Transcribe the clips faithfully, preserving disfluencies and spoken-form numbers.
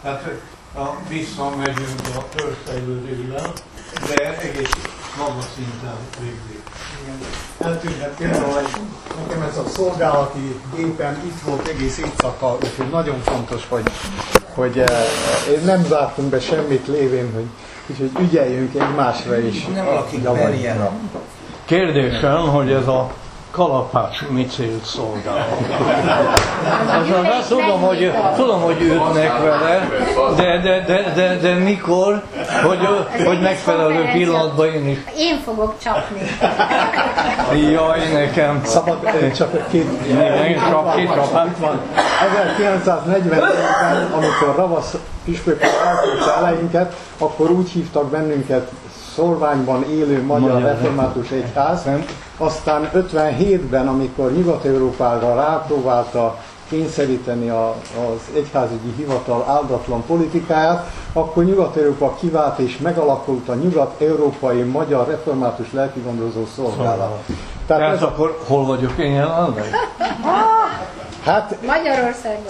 Tehát a, visszamegyünk a törzsfejlődésben, de egész magas szinten végzik. Eltűnhet például, hogy nekem ez a szolgálati gépen itt volt egész éjszaka, úgyhogy nagyon fontos, hogy, hogy eh, nem zártunk be semmit lévén, hogy úgyhogy ügyeljünk egymásra is. Nem lakik Berjenra. Kérdésem, hogy ez a kalapács mi célt szolgál? Azon azt tudom, hogy, tudom, hogy ütnek vele, de, de, de, de, de mikor, hogy, hogy megfelelő pillanatban én is. Én fogok csapni. Jaj, nekem. Szabad csak két... Igen, csap, két csapát. Itt van. ezerkilencszáznegyvenegyben, amikor Ravasz püspök elküldte elejünket, akkor úgy hívtak bennünket szorványban élő magyar, magyar református egyház. Aztán ötvenhétben, amikor Nyugat-Európára rápróbálta kényszeríteni a, az egyházügyi hivatal áldatlan politikáját, akkor Nyugat-Európa kivált és megalakult a Nyugat-Európai Magyar Református Lelkigondozó Szolgálat. Tehát ez akkor hol vagyok én jelenleg? Hát Magyarországon.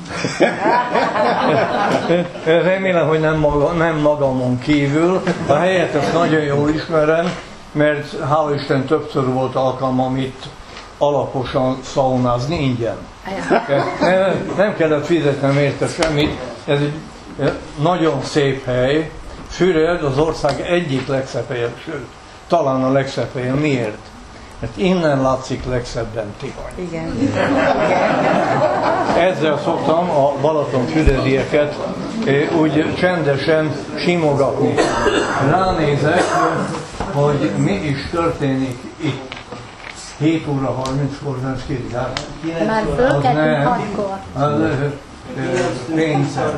Remélem, hogy nem, maga, nem magamon kívül. A helyet ezt nagyon jól ismerem, mert hála Isten többször volt alkalmam itt alaposan szaunázni ingyen. Nem, nem kellett fizetnem érte semmit. Ez egy nagyon szép hely. Füred az ország egyik legszebb helye, sőt, talán a legszebb helye. Miért? Mert innen látszik legszebben Tihany. Igen. Ezzel szoktam a Balatonfüredieket úgy csendesen simogatni. Ránézek, hogy mi is történik itt. hét óra harminckor nem kérdezik. Már fölkeltünk hatkor. Pénzzel.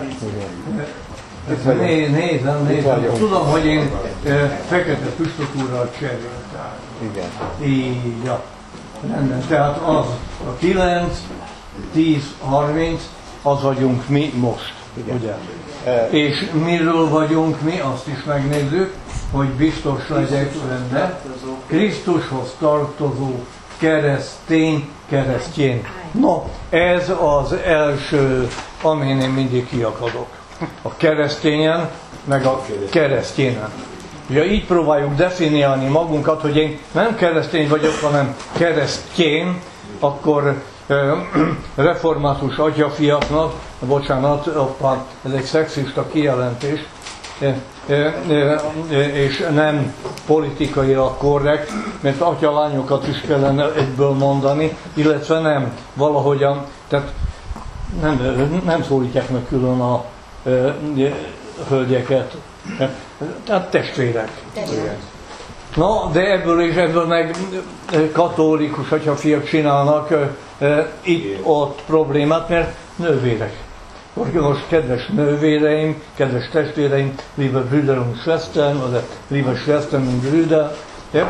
Nézem, nézem. Tudom, hogy én fekete püspök úrral cseréltem. igen. Így, ja. Rendben. Tehát az a kilenc, tíz, harminc, az vagyunk mi most. Igen. Ugye? E... És miről vagyunk mi, azt is megnézzük, hogy biztos legyek benne. Krisztushoz tartozó keresztény, keresztjén. No, ez az első, amin én mindig kiakadok. A keresztényen, meg a keresztjénen. Ugye így próbáljuk definiálni magunkat, hogy én nem keresztény vagyok, hanem keresztjén, akkor ö, református atyafiaknak, bocsánat, opa, ez egy szexista kijelentés, ö, ö, ö, és nem politikailag korrekt, mert atyalányokat is kellene egyből mondani, illetve nem valahogyan, tehát nem, nem szólítják meg külön a ö, ö, hölgyeket. Tehát testvérek. testvérek. Na, de ebből és ebből meg katolikus atyafiak csinálnak e, e, itt-ott problémát, mert nővérek. Most kedves nővéreim, kedves testvéreim, liebe Brüder und Schwestern, oder liebe Schwestern und Brüder, ja?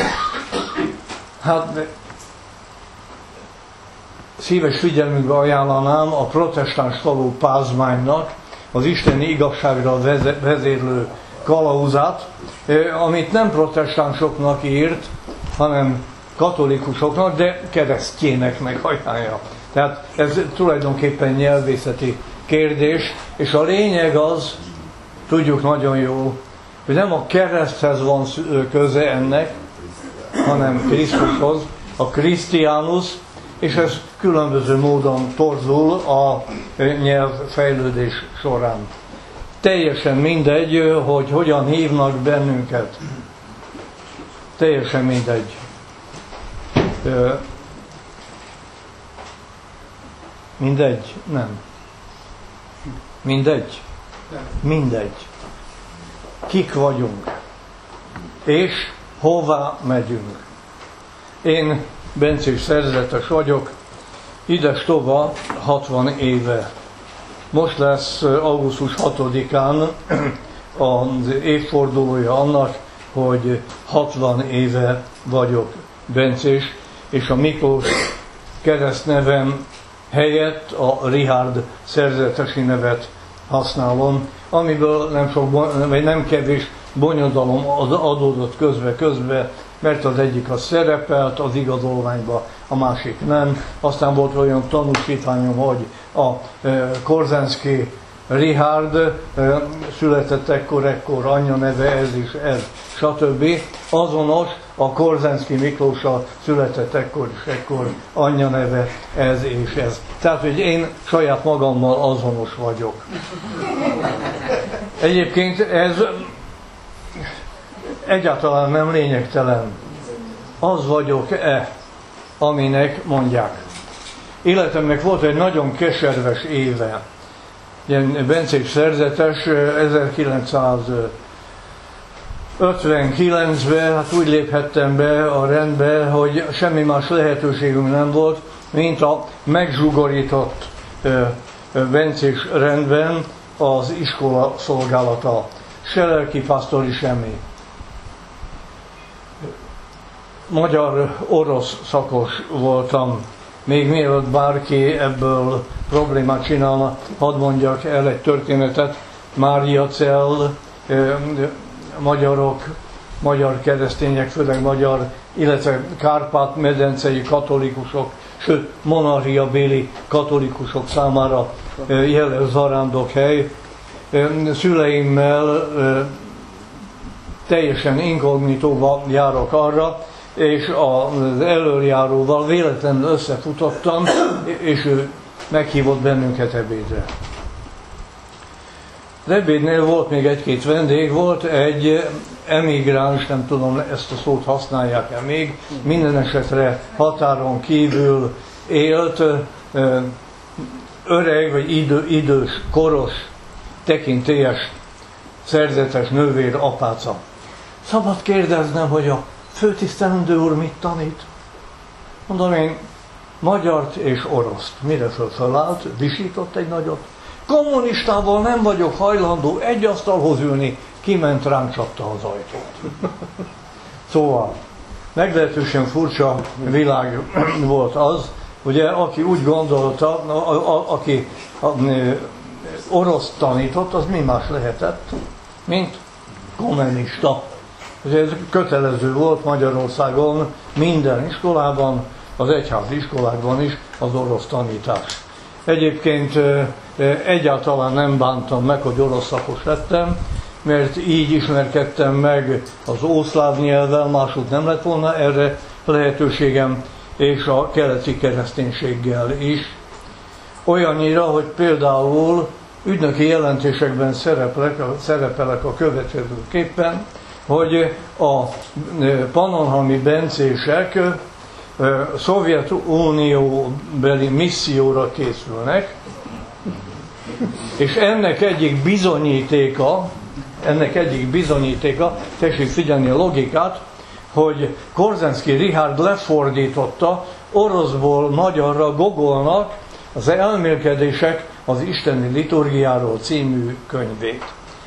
Hát szíves figyelmükbe ajánlanám a protestáns falu pázmánynak az isteni igazságra vezérlő kalauzát, amit nem protestánsoknak írt, hanem katolikusoknak, de keresztjének megajánlja. Tehát ez tulajdonképpen nyelvészeti kérdés, és a lényeg az, tudjuk nagyon jól, hogy nem a kereszthez van köze ennek, hanem Krisztushoz, a Christianus, és ez különböző módon torzul a nyelvfejlődés során. Teljesen mindegy, hogy hogyan hívnak bennünket. Teljesen mindegy. Mindegy? Nem. Mindegy? Mindegy. Kik vagyunk? És hová megyünk? Én bencés szerzetes vagyok, ides tova hatvan éve. Most lesz augusztus hatodikán az évfordulója annak, hogy hatvan éve vagyok bencés, és a Miklós keresztnevem helyett a Richárd szerzetesi nevet használom, amiből nem, sok, vagy nem kevés bonyodalom adódott közbe-közbe, mert az egyik az szerepelt az igazolványba, a másik nem. Aztán volt olyan tanúsítványom, hogy a Korzenszki Richard született ekkor, ekkor, anyja neve ez is, ez, stb. Azonos a Korzenszky Miklóssal született ekkor és ekkor, anyja neve ez és ez. Tehát, hogy én saját magammal azonos vagyok. Egyébként ez egyáltalán nem lényegtelen. Az vagyok-e, aminek mondják. Életemnek volt egy nagyon keserves éve. Ilyen bencés szerzetes ezerkilencszázötvenkilencben, hát úgy léphettem be a rendbe, hogy semmi más lehetőségünk nem volt, mint a megzsugorított bencés rendben az iskola szolgálata. Se lelki pásztori, semmi. Magyar-orosz szakos voltam. Még mielőtt bárki ebből problémát csinálna, hadd mondjak el egy történetet. Mária Cell, magyarok, magyar keresztények, főleg magyar, illetve Kárpát-medencei katolikusok, sőt, monarchiabéli katolikusok számára jelölt zarándokhely. Szüleimmel teljesen inkognitóba járok arra, és az elöljáróval véletlenül összefutottam, és ő meghívott bennünket ebédre. Az ebédnél volt még egy-két vendég, volt egy emigráns, nem tudom, ezt a szót használják-e még, minden esetre határon kívül élt, öreg vagy idő, idős, koros, tekintélyes, szerzetes nővér apáca. Szabad kérdeznem, hogy a főtisztelendő úr mit tanít? Mondom én, magyart és oroszt. Mire föl fölállt, visított egy nagyot. Kommunistával nem vagyok hajlandó egy asztalhoz ülni, kiment, ránk csapta az ajtót. Szóval, meglehetősen furcsa világ volt az, ugye, aki úgy gondolta, a, a, aki a, a, orosz tanított, az mi más lehetett, mint kommunista. Ez kötelező volt Magyarországon minden iskolában, az egyházi iskolákban is az orosz tanítás. Egyébként egyáltalán nem bántam meg, hogy orosz szakos lettem, mert így ismerkedtem meg az ószláv nyelvvel, máshogy nem lett volna erre lehetőségem, és a keleti kereszténységgel is. Olyannyira, hogy például ügynöki jelentésekben szereplek, szerepelek a következőképpen, hogy a pannonhalmi bencések Szovjetunióbeli misszióra készülnek, és ennek egyik bizonyítéka, ennek egyik bizonyítéka, tessék figyelni a logikát, hogy Korzenszky Richard lefordította oroszból magyarra Gogolnak az Elmélkedések az isteni liturgiáról című könyvét.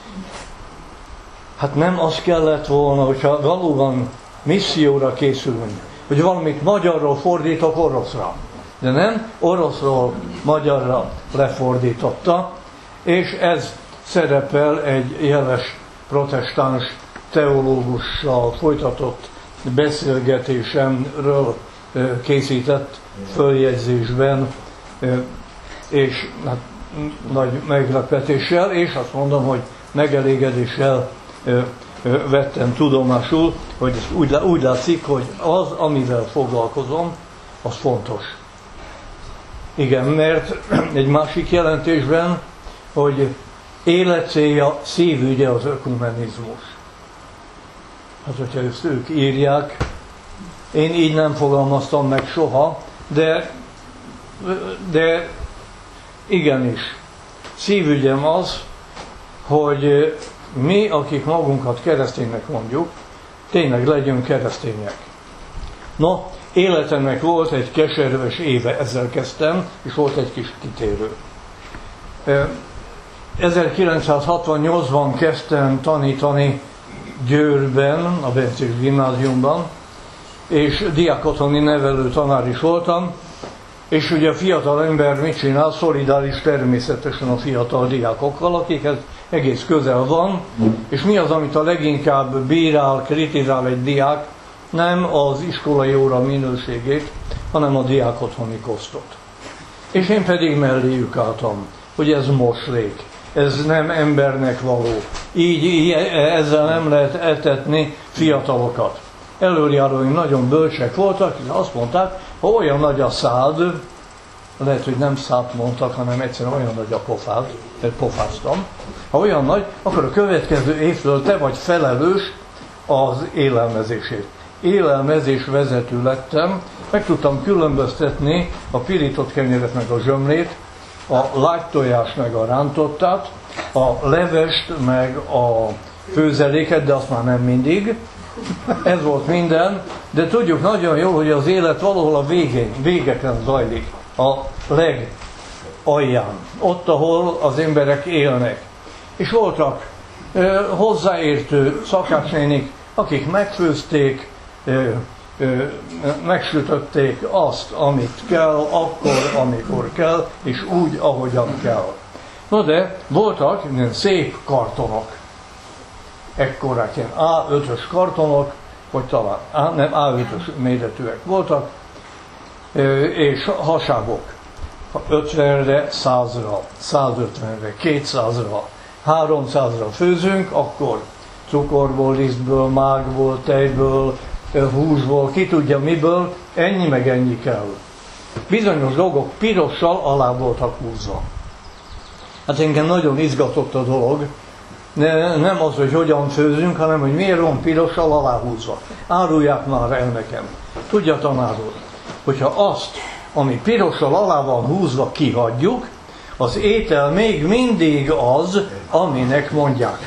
Hát nem az kellett volna, hogyha valóban misszióra készülünk, hogy valamit magyarról fordítok oroszra. De nem, oroszról magyarra lefordította, és ez szerepel egy jeles protestáns teológussal folytatott beszélgetésemről készített följegyzésben, és hát, nagy meglepetéssel, és azt mondom, hogy megelégedéssel vettem tudomásul, hogy úgy, úgy látszik, hogy az, amivel foglalkozom, az fontos. Igen, mert egy másik jelentésben, hogy életcélja, szívügye az ökumenizmus. Hát, hogyha ezt ők írják, én így nem fogalmaztam meg soha, de, de igenis, szívügyem az, hogy mi, akik magunkat kereszténynek mondjuk, tényleg legyünk keresztények. No, életemnek volt egy keserves éve, ezzel kezdtem, és volt egy kis kitérő. ezerkilencszázhatvannyolcban kezdtem tanítani Győrben, a Bencés gimnáziumban, és diákotthoni nevelő tanár is voltam, és ugye a fiatal ember mit csinál? Szolidáris természetesen a fiatal diákokkal, akikhez egész közel van, és mi az, amit a leginkább bírál, kritizál egy diák? Nem az iskolai óra minőségét, hanem a diákotthoni kosztot. És én pedig melléjük álltam, hogy ez moslék. ez nem embernek való. Így, így ezzel nem lehet etetni fiatalokat. Előjáróink nagyon bölcsek voltak, és azt mondták, ha olyan nagy a szád, lehet, hogy nem szád mondtak, hanem egyszerűen olyan nagy a pofád, mert pofáztam. Ha olyan nagy, akkor a következő évtől te vagy felelős az élelmezésért. Élelmezés vezető lettem, meg tudtam különböztetni a pirított kenyeret meg a zsömlét, a lágytojást meg a rántottát, a levest meg a főzeléket, de azt már nem mindig. Ez volt minden, de tudjuk nagyon jó, hogy az élet valahol a végén, végeken zajlik, a legalján, ott, ahol az emberek élnek. És voltak ö, hozzáértő szakácsnénik, akik megfőzték, ö, ö, megsütötték azt, amit kell, akkor, amikor kell, és úgy, ahogyan kell. No de voltak ilyen szép kartonok, ekkorák ilyen á ötös kartonok, vagy talán á, nem á ötös méretűek voltak, ö, és hasábok. ötvenre, százra, százötvenre, kétszázra, háromszázra főzünk, akkor cukorból, lisztből, mágból, tejből, húsból, ki tudja miből, ennyi meg ennyi kell. Bizonyos dolgok pirossal alá voltak húzva. Hát engem nagyon izgatott a dolog, ne, nem az, hogy hogyan főzünk, hanem hogy miért van pirossal aláhúzva. Árulják már el nekem. Tudja, tanár úr, hogyha azt, ami pirossal alá van húzva, kihagyjuk, az étel még mindig az, aminek mondják.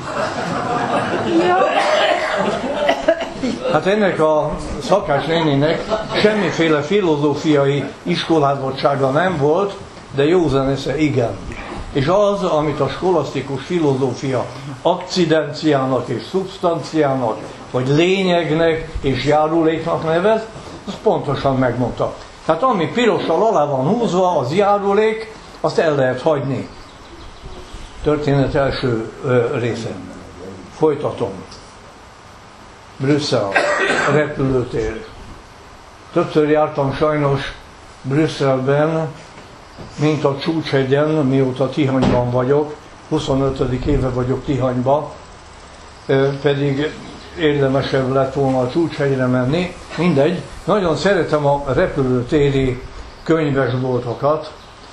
Hát ennek a szakácsnéninek semmiféle filozófiai iskolázottsága nem volt, de józan esze igen. És az, amit a skolasztikus filozófia akcidenciának és szubstanciának, vagy lényegnek és járuléknak nevez, az pontosan megmondta. Tehát ami pirossal alá van húzva, az járulék, azt el lehet hagyni. Történet első ö, része. Folytatom. Brüsszel, repülőtér. Többször jártam sajnos Brüsszelben, mint a Csúcshegyen, mióta Tihanyban vagyok. huszonötödik éve vagyok Tihanyban, pedig érdemesebb lett volna a Csúcshegyre menni. Mindegy, nagyon szeretem a repülőtéri könyvesboltokat,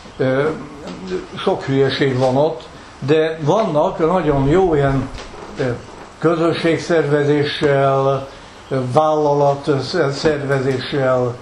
sok hülyeség van ott, de vannak nagyon jó ilyen közösségszervezéssel, vállalatszervezéssel,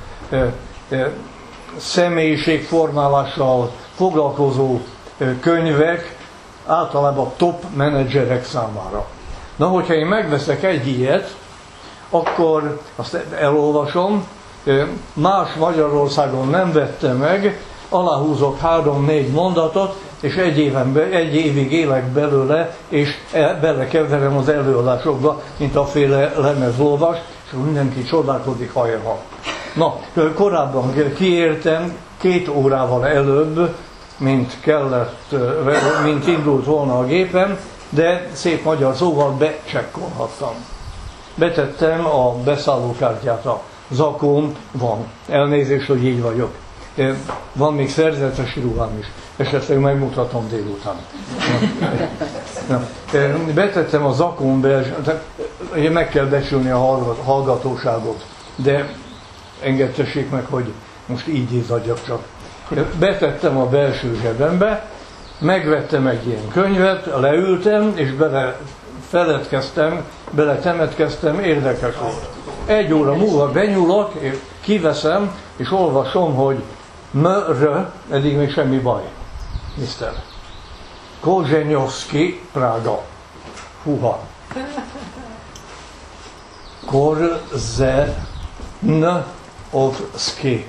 személyiségformálással foglalkozó könyvek, általában top menedzserek számára. Na, hogyha én megveszek egy ilyet, akkor azt elolvasom, más Magyarországon nem vette meg, aláhúzok három-négy mondatot, és egy, éven be, egy évig élek belőle, és belekeverem az előadásokba, mint a féle lemezolvas, és mindenki csodálkozik, hajra. Na, korábban kiértem, két órával előbb, mint kellett, mint indult volna a gépem, de szép magyar szóval becsekkolhattam. Betettem a beszállókártyát a zakón, van. Elnézést, hogy így vagyok. Van még szerzetes ruhám is. Esetleg megmutatom délután. Na. Betettem a zakónbe, meg kell becsülni a hallgatóságot, de engedtessék meg, hogy most így izzadjak csak. Betettem a belső zsebembe, megvettem egy ilyen könyvet, leültem, és bele feledkeztem, bele temetkeztem, érdekes volt. Egy óra múlva benyúlok, és kiveszem, és olvasom, hogy M-R, eddig még semmi baj. miszter Korzsenyovszki, Prága. Húha. Korzenovszki.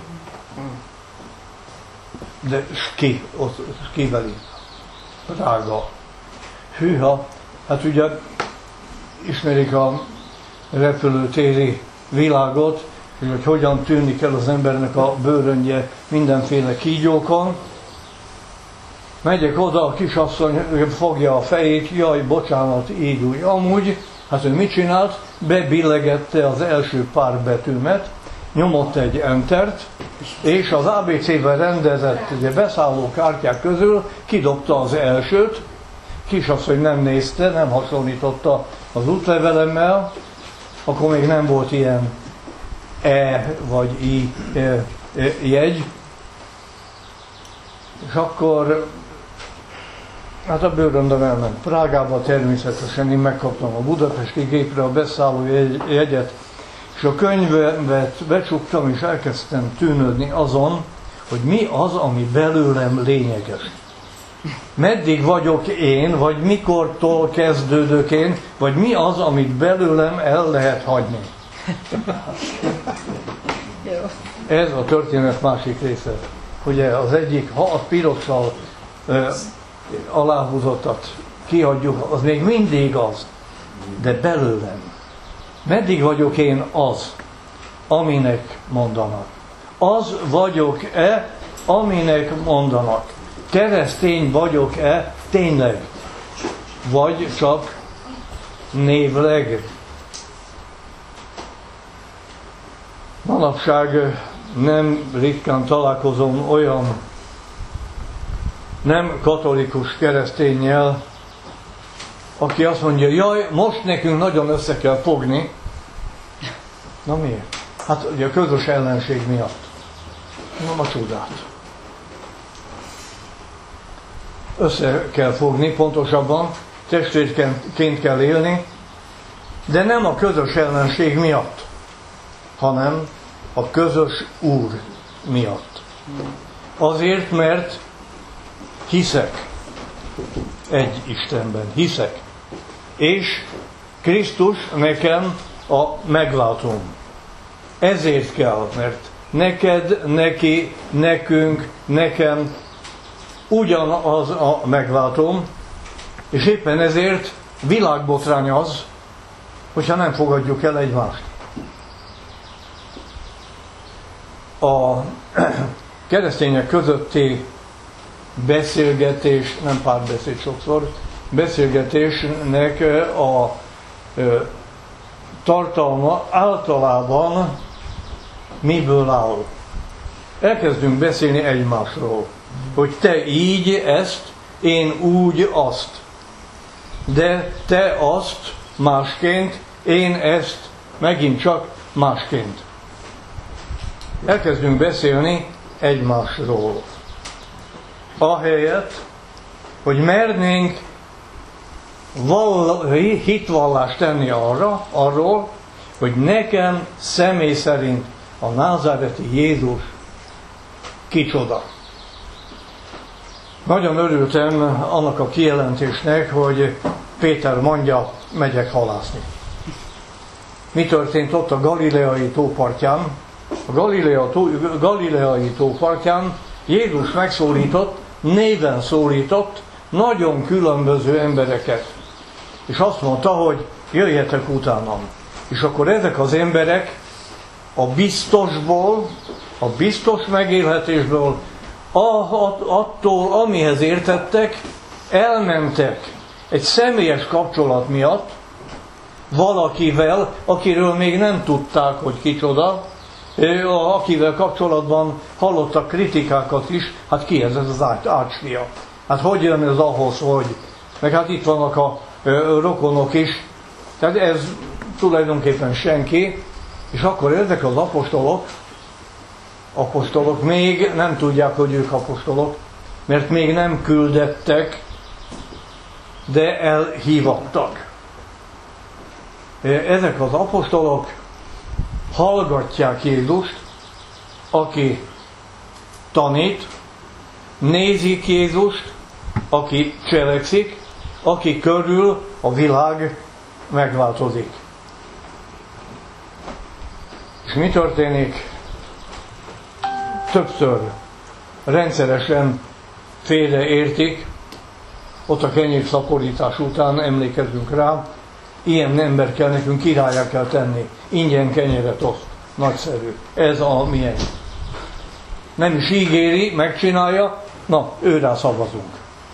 De ski, ott skivel itt. Prága. Hűha. Hát ugye ismerik a repülőtéri világot, hogy hogyan tűnik el az embernek a bőröngye mindenféle kígyókon. Megyek oda, a kisasszony fogja a fejét, jaj, bocsánat, így úgy, amúgy. Hát ő mit csinált? Bebillegette az első pár betűmet, nyomott egy entert, és az á bé cével rendezett ugye, beszállókártyák közül kidobta az elsőt, kisasszony nem nézte, nem hasonlította az útlevelemmel, akkor még nem volt ilyen E vagy I e, e, jegy, és akkor hát a bőröndöm elment Prágába, természetesen én megkaptam a budapesti gépre a beszálló jegyet, és a könyvet becsuktam, és elkezdtem tűnődni azon, hogy mi az, ami belőlem lényeges. Meddig vagyok én, vagy mikortól kezdődök én, vagy mi az, amit belőlem el lehet hagyni. Ez a történet másik része. Ugye az egyik, ha a pirossal ö, aláhúzottat kihagyjuk, az még mindig az, de belőlem. Meddig vagyok én az, aminek mondanak? Az vagyok-e, aminek mondanak? Keresztény vagyok-e tényleg? Vagy csak névleg? Manapság nem ritkán találkozom olyan nem katolikus kereszténnyel, aki azt mondja, jaj, most nekünk nagyon össze kell fogni. Na miért? Hát ugye a közös ellenség miatt. Na a csodát. Össze kell fogni, pontosabban testvérként kell élni, de nem a közös ellenség miatt, hanem a közös Úr miatt. Azért, mert hiszek egy Istenben, hiszek. És Krisztus nekem a megváltóm. Ezért kell, mert neked, neki, nekünk, nekem ugyanaz a megváltóm, és éppen ezért világbotrány az, hogyha nem fogadjuk el egymást. A keresztények közötti beszélgetés, nem párbeszéd sokszor, beszélgetésnek a tartalma általában miből áll. Elkezdünk beszélni egymásról, hogy te így ezt, én úgy azt. De te azt másként, én ezt megint csak másként. Elkezdünk beszélni egymásról. Ahelyett, hogy mernénk val- hitvallást tenni arra, arról, hogy nekem személy szerint a názáreti Jézus kicsoda. Nagyon örültem annak a kijelentésnek, hogy Péter mondja, megyek halászni. Mi történt ott a Galileai tópartján? A Galilea tó, Galileai tópartján Jézus megszólított, néven szólított nagyon különböző embereket. És azt mondta, hogy jöjjetek utánam. És akkor ezek az emberek a biztosból, a biztos megélhetésből, attól, amihez értettek, elmentek egy személyes kapcsolat miatt valakivel, akiről még nem tudták, hogy kicsoda, akivel kapcsolatban hallottak kritikákat is, hát ki ez, ez az ácsfia. Hát hogy jön ez ahhoz, hogy? Meg hát itt vannak a rokonok is. Tehát ez tulajdonképpen senki. És akkor ezek az apostolok, apostolok még nem tudják, hogy ők apostolok, mert még nem küldettek, de elhívattak. Ezek az apostolok hallgatják Jézust, aki tanít, nézik Jézust, aki cselekszik, aki körül a világ megváltozik. És mi történik? Többször rendszeresen félreértik, ott a kenyérszaporítás után emlékezünk rá, ilyen ember kell nekünk, királlyá kell tenni, ingyen kenyeret oszt. Nagyszerű. Ez a milyen. Nem is ígéri, megcsinálja, na, őrá szavazunk.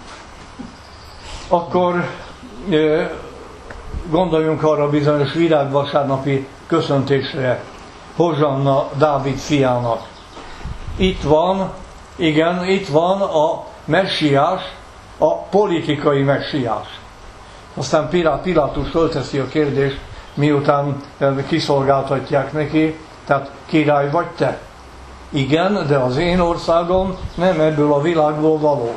Akkor gondoljunk arra bizonyos virágvasárnapi köszöntésre, Hozsanna Dávid fiának. Itt van, igen, itt van a messiás, a politikai messiás. Aztán Pilátus fölteszi a kérdést, miután kiszolgáltatják neki, tehát király vagy te? Igen, de az én országom nem ebből a világból való.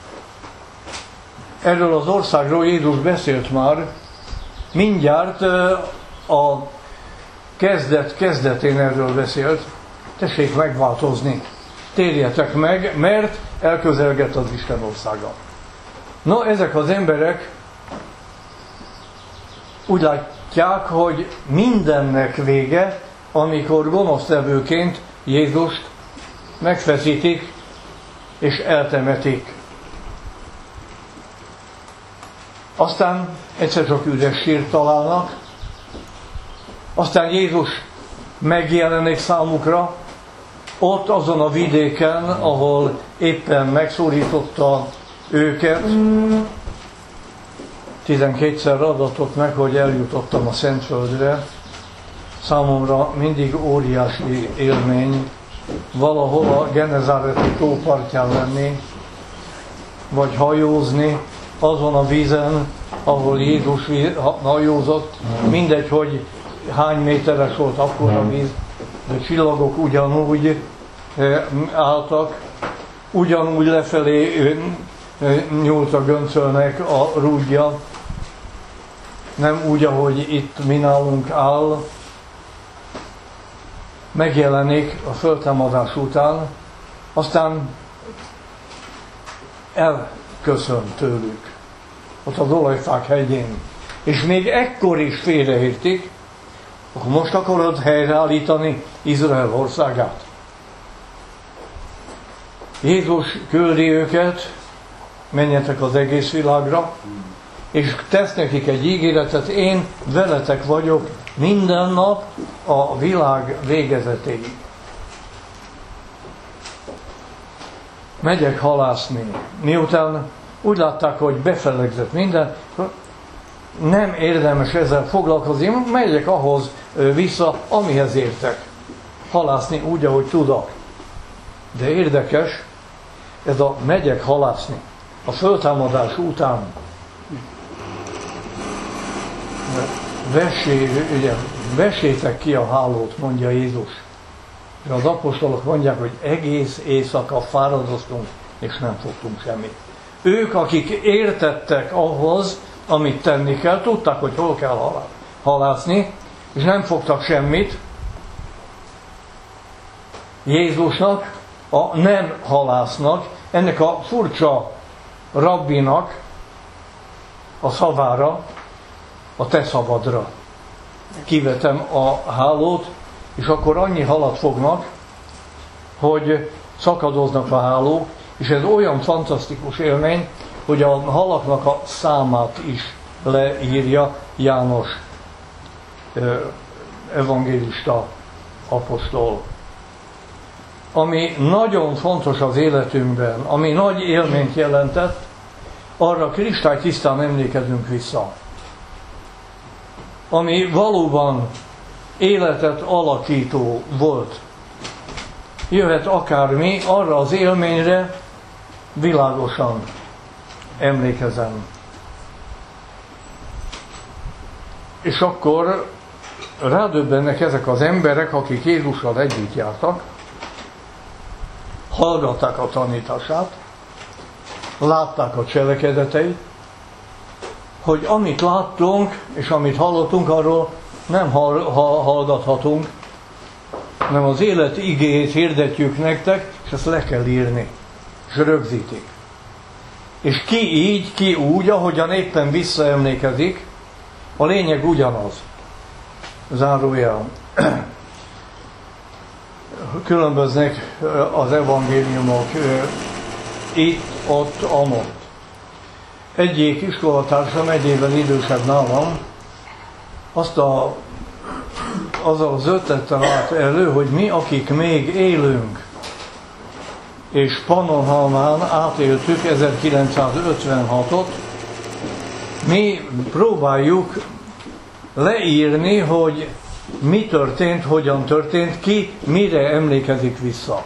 Erről az országról Jézus beszélt már, mindjárt a kezdet kezdetén erről beszélt. Tessék megváltozni, térjetek meg, mert elközelgett az Isten országa. No, ezek az emberek úgy látják, hogy mindennek vége, amikor gonosztevőként Jézust megfeszítik és eltemetik. Aztán egyszer csak üres sírt találnak, aztán Jézus megjelenik számukra, ott azon a vidéken, ahol éppen megszólította őket. Tizenkétszer adatott meg, hogy eljutottam a Szentföldre. Számomra mindig óriási élmény valahol a Genezáreti tó partján lenni, vagy hajózni azon a vízen, ahol Jézus hajózott. Mindegy, hogy hány méteres volt akkor a víz, de csillagok ugyanúgy álltak, ugyanúgy lefelé nyúlt a göncölnek a rúdja, nem úgy, ahogy itt mi nálunk áll. Megjelenik a föltámadás után, aztán elköszön tőlük, ott az olajfák hegyén. És még ekkor is félreértik, akkor most akarod helyreállítani Izrael országát. Jézus küldi őket, menjetek az egész világra, és tesz nekik egy ígéretet, én veletek vagyok minden nap a világ végezetéig. Megyek halászni. Miután úgy látták, hogy befelegzett minden, nem érdemes ezzel foglalkozni, megyek ahhoz vissza, amihez értek. Halászni úgy, ahogy tudok. De érdekes, ez a megyek halászni. A föltámadás után vessé, ugye, vessétek ki a hálót, mondja Jézus. És az apostolok mondják, hogy egész éjszaka fáradoztunk, és nem fogtunk semmit. Ők, akik értettek ahhoz, amit tenni kell, tudták, hogy hol kell halászni, és nem fogtak semmit. Jézusnak, a nem halásznak, ennek a furcsa rabbinak a szavára, a te szabadra kivetem a hálót, és akkor annyi halat fognak, hogy szakadoznak a hálók, és ez olyan fantasztikus élmény, hogy a halaknak a számát is leírja János evangélista apostol. Ami nagyon fontos az életünkben, ami nagy élményt jelentett, arra kristálytisztán emlékezünk vissza. Ami valóban életet alakító volt. Jöhet akármi, arra az élményre világosan emlékezem. És akkor rádöbbennek ezek az emberek, akik Jézussal együtt jártak, hallgatták a tanítását, látták a cselekedeteit, hogy amit láttunk, és amit hallottunk, arról nem hallgathatunk, hanem az élet igéjét hirdetjük nektek, és ezt le kell írni, és rögzítik. És ki így, ki úgy, ahogyan éppen visszaemlékezik, a lényeg ugyanaz. Zárójel. Különböznek az evangéliumok itt, ott, amott. Egyik iskolatársam, egy évvel idősebb nálam, azt a, azzal az ötlettel állt elő, hogy mi, akik még élünk, és Pannonhalmán átéltük ezerkilencszázötvenhatot, mi próbáljuk leírni, hogy mi történt, hogyan történt, ki mire emlékezik vissza.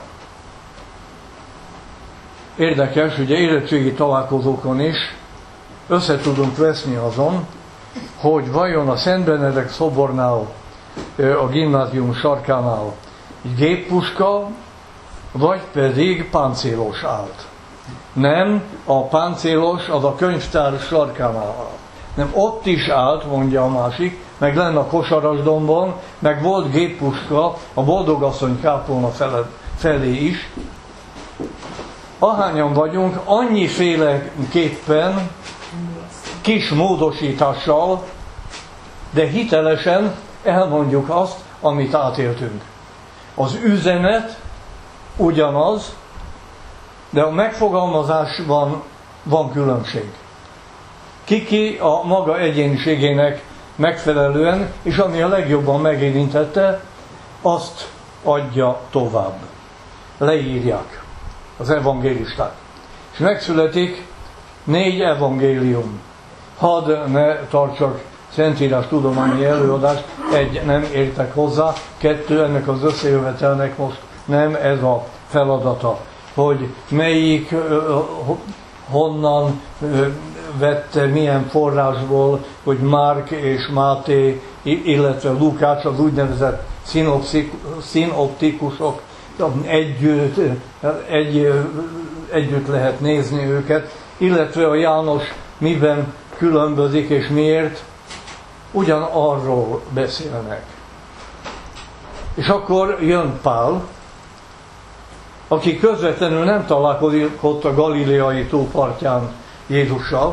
Érdekes, ugye érettségi találkozókon is össze tudunk veszni azon, hogy vajon a Szent Benedek szobornál, a gimnázium sarkánál egy géppuska, vagy pedig páncélos állt. Nem, a páncélos az a könyvtár sarkánál állt. Nem, ott is állt, mondja a másik, meg lenne a Kosarasdomban, meg volt géppuska a Boldogasszony kápolna felé is. Ahányan vagyunk, annyiféleképpen, kis módosítással, de hitelesen elmondjuk azt, amit átéltünk. Az üzenet ugyanaz, de a megfogalmazásban van különbség. Kiki a maga egyéniségének megfelelően, és ami a legjobban megérintette, azt adja tovább. Leírják az evangélisták. És megszületik négy evangélium. Hadd ne tartsak szentírás tudományi előadást, egy, nem értek hozzá, kettő, ennek az összejövetelnek most nem ez a feladata, hogy melyik, honnan vette, milyen forrásból, hogy Márk és Máté, illetve Lukács, az úgynevezett szinoptikusok együtt, egy, együtt lehet nézni őket, illetve a János miben különbözik és miért, ugyanarról beszélnek. És akkor jön Pál, aki közvetlenül nem találkozik ott a galileai tópartján Jézussal,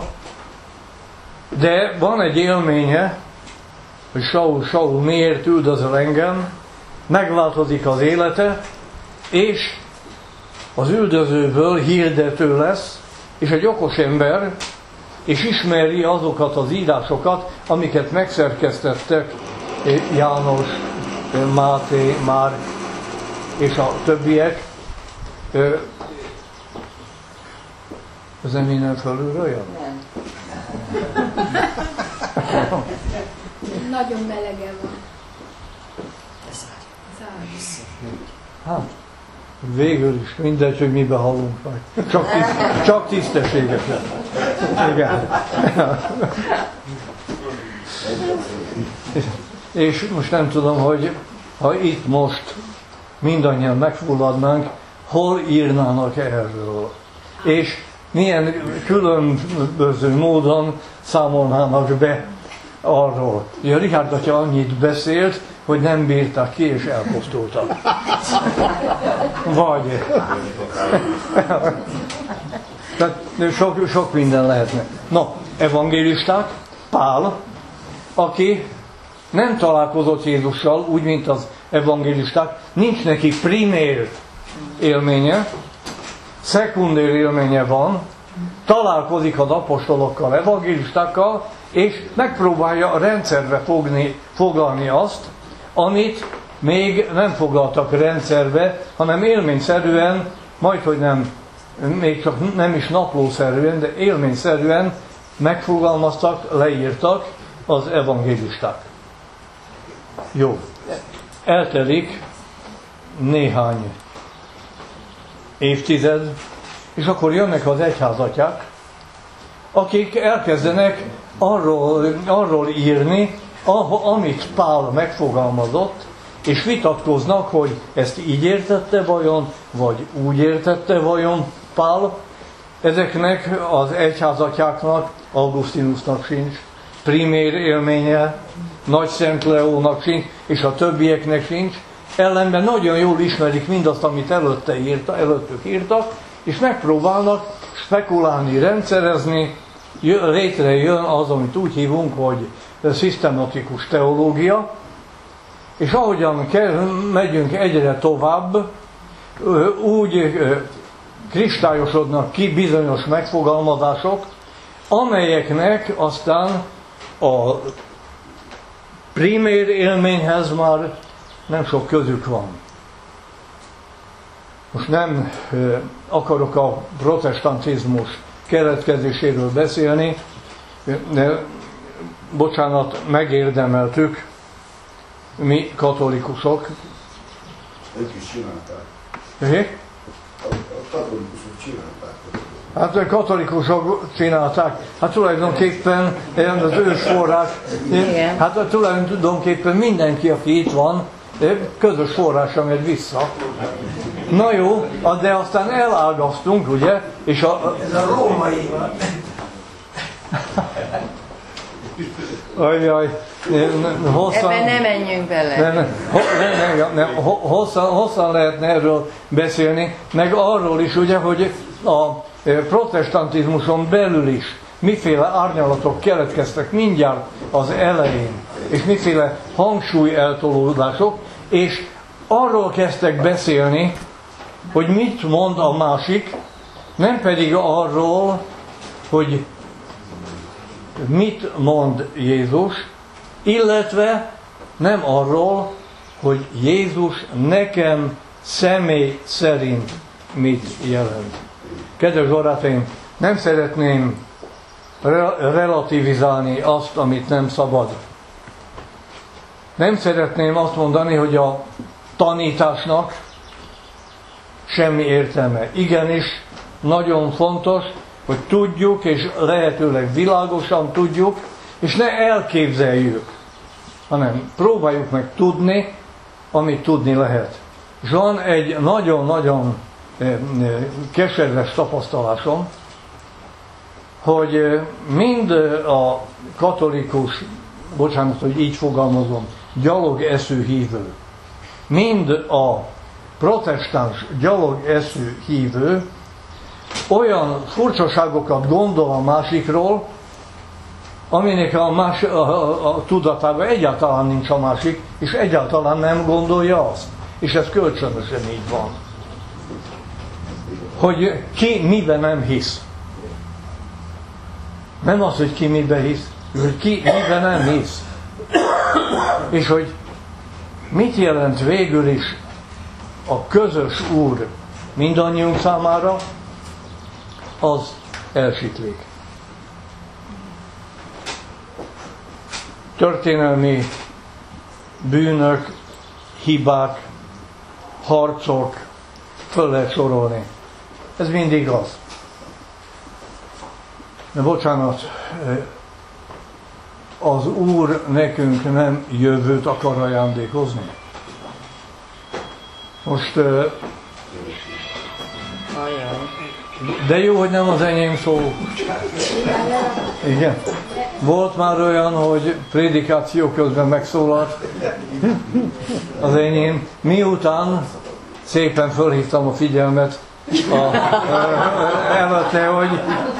de van egy élménye, hogy Saul, Saul, miért üldözöl engem, megváltozik az élete, és az üldözőből hirdető lesz, és egy okos ember, és ismeri azokat az írásokat, amiket megszerkesztettek János, Máté, Márk és a többiek. Ez nem innen felülről jön? Nem. Nagyon melege van. Hát, végül is mindegy, hogy mibe halunk meg. Csak, tiszt, csak tisztességesen. Igen. És most nem tudom, hogy ha itt most mindannyian megfulladnánk, hol írnának erről. És milyen különböző módon számolnának be arról. Ugye Richard atya annyit beszélt, hogy nem bírták ki és elpusztultak. Vagy. Tehát sok, sok minden lehetne. No, evangélisták, Pál, aki nem találkozott Jézussal, úgy, mint az evangélisták, nincs neki primér élménye, szekundér élménye van, találkozik az apostolokkal, evangélistákkal, és megpróbálja a rendszerbe fogni, foglalni azt, amit még nem foglaltak rendszerbe, hanem élményszerűen, majdhogy nem, még csak nem is naplószerűen, de élményszerűen megfogalmaztak, leírtak az evangélisták. Jó. Eltelik néhány évtized, és akkor jönnek az egyházatják, akik elkezdenek arról, arról írni, amit Pál megfogalmazott, és vitatkoznak, hogy ezt így értette vajon, vagy úgy értette vajon Pál. Ezeknek az egyházatjáknak, Augustinusnak sincs primér élménye, Nagy Szent Leónak sincs, és a többieknek sincs. Ellenben nagyon jól ismerik mindazt, amit előtte írta, előttük írtak, és megpróbálnak spekulálni, rendszerezni, létrejön az, amit úgy hívunk, hogy szisztematikus teológia, és ahogyan kell, megyünk egyre tovább, úgy kristályosodnak ki bizonyos megfogalmazások, amelyeknek aztán a primér élményhez már nem sok közük van. Most nem akarok a protestantizmus keletkezéséről beszélni, de bocsánat, megérdemeltük, mi katolikusok. Ők is csinálták. É? A katolikusok csinálták. Hát a katolikusok csinálták. Hát tulajdonképpen az ős forrás. Igen. Hát tulajdonképpen mindenki, aki itt van, közös forrásra megy vissza. Na jó, de aztán elágaztunk, ugye? És a, Ez a római van. Ajjaj, hosszan... Ebben nem menjünk bele. Nem, nem, nem, nem, nem, hosszan, hosszan lehetne erről beszélni, meg arról is, ugye, hogy a protestantizmuson belül is miféle árnyalatok keletkeztek mindjárt az elején, és miféle hangsúly eltolódások, és arról kezdtek beszélni, hogy mit mond a másik, nem pedig arról, hogy mit mond Jézus, illetve nem arról, hogy Jézus nekem személy szerint mit jelent. Kedves barátaim, nem szeretném re- relativizálni azt, amit nem szabad. Nem szeretném azt mondani, hogy a tanításnak semmi értelme. Igenis, nagyon fontos, hogy tudjuk, és lehetőleg világosan tudjuk, és ne elképzeljük, hanem próbáljuk meg tudni, amit tudni lehet. És van egy nagyon-nagyon keserves tapasztalásom, hogy mind a katolikus, bocsánat, hogy így fogalmazom, gyalog eszű hívő, mind a protestáns gyalog eszű hívő olyan furcsaságokat gondol a másikról, aminek a, más, a, a, a tudatában egyáltalán nincs a másik, és egyáltalán nem gondolja azt. És ez kölcsönösen így van. Hogy ki miben nem hisz. Nem az, hogy ki miben hisz, hogy ki miben nem hisz. És hogy mit jelent végül is a közös Úr mindannyiunk számára, az elsiklik. Történelmi bűnök, hibák, harcok, föl lehet sorolni. Ez mindig az. De bocsánat, az Úr nekünk nem jövőt akar ajándékozni. Most, de jó, hogy nem az enyém szó. Igen. Volt már olyan, hogy prédikáció közben megszólalt az enyém. Miután szépen fölhívtam a figyelmet a, előtte, hogy